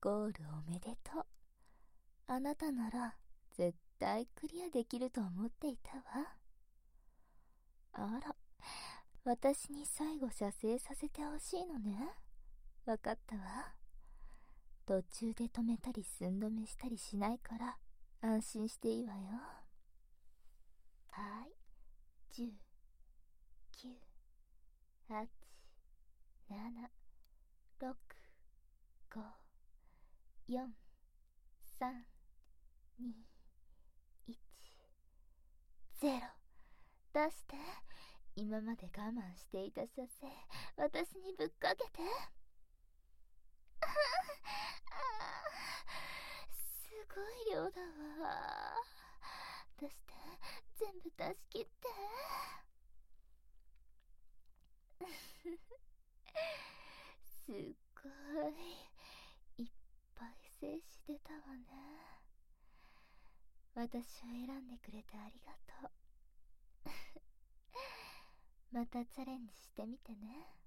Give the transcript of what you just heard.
ゴールおめでとう。あなたなら絶対クリアできると思っていたわ。あら、私に最後射精させてほしいのね。わかったわ。途中で止めたり寸止めしたりしないから安心していいわよ。はい、10、9、8、7、6、5、4、3、2、1、0。出して。今まで我慢していた射精、私にぶっかけて。すごい量だわ。出して、全部出し切って。すっごい、いっぱい精子出たわね。私を選んでくれてありがとう。またチャレンジしてみてね。